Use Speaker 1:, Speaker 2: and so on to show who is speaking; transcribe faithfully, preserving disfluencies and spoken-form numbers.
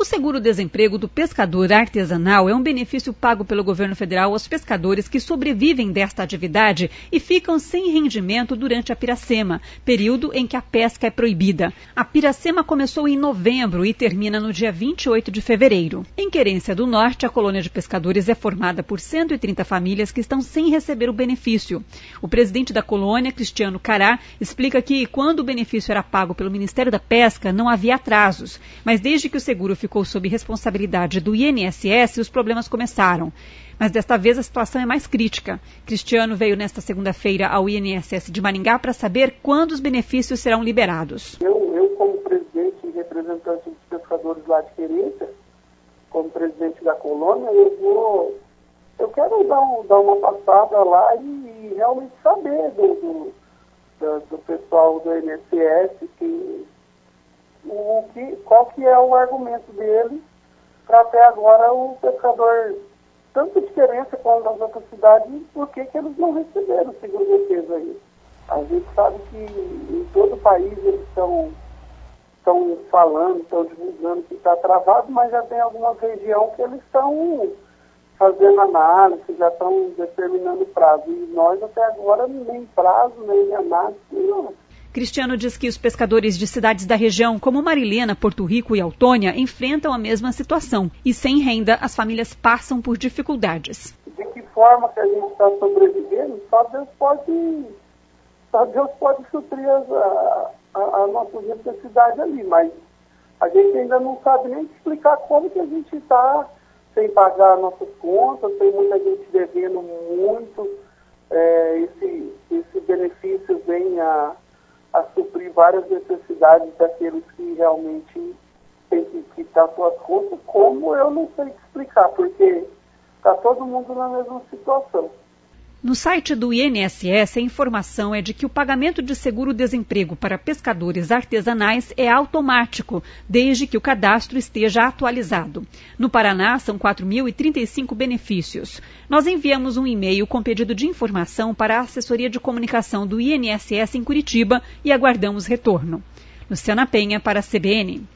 Speaker 1: seguro-desemprego do pescador artesanal é um benefício pago pelo governo federal aos pescadores que sobrevivem desta atividade e ficam sem rendimento durante a piracema, período em que a pesca é proibida. A piracema começou em novembro e termina no dia vinte e oito de fevereiro. Em Querência do Norte, a colônia de pescadores é formada por cento e trinta famílias que estão sem receber o benefício. O presidente da colônia, Cristiano Cará, explica que quando o benefício era pago pelo Ministério da Pesca, não havia atrasos, mas desde que o seguro ficou sob responsabilidade do I N S S, os problemas começaram. Mas desta vez a situação é mais crítica. Cristiano veio nesta segunda-feira ao I N S S de Maringá para saber quando os benefícios serão liberados.
Speaker 2: Eu, eu como presidente e representante dos pescadores lá de Querência, como presidente da colônia, eu vou, eu quero dar, um, dar uma passada lá e, e realmente saber do, do, do, do pessoal do I N S S que O que, qual que é o argumento dele para até agora o pescador, tanto de Querência como das outras cidades, por que que eles não receberam o seguro-defesa aí? A gente sabe que em todo o país eles estão estão falando, estão divulgando que está travado, mas já tem alguma região que eles estão fazendo análise, já estão determinando prazo. E nós até agora nem prazo, nem análise, não.
Speaker 1: Cristiano diz que os pescadores de cidades da região, como Marilena, Porto Rico e Autônia, enfrentam a mesma situação. E sem renda, as famílias passam por dificuldades.
Speaker 2: De que forma que a gente está sobrevivendo, só Deus pode, só Deus pode suprir as, a, a, a nossa necessidade ali. Mas a gente ainda não sabe nem explicar como que a gente está sem pagar nossas contas, tem muita gente devendo muito. É, esse, esse benefício vem a... a suprir várias necessidades daqueles que realmente têm que quitar suas contas, como eu não sei explicar, porque está todo mundo na mesma situação.
Speaker 1: No site do I N S S, a informação é de que o pagamento de seguro-desemprego para pescadores artesanais é automático, desde que o cadastro esteja atualizado. No Paraná, são quatro mil e trinta e cinco benefícios. Nós enviamos um e-mail com pedido de informação para a assessoria de comunicação do I N S S em Curitiba e aguardamos retorno. Luciana Penha, para a C B N.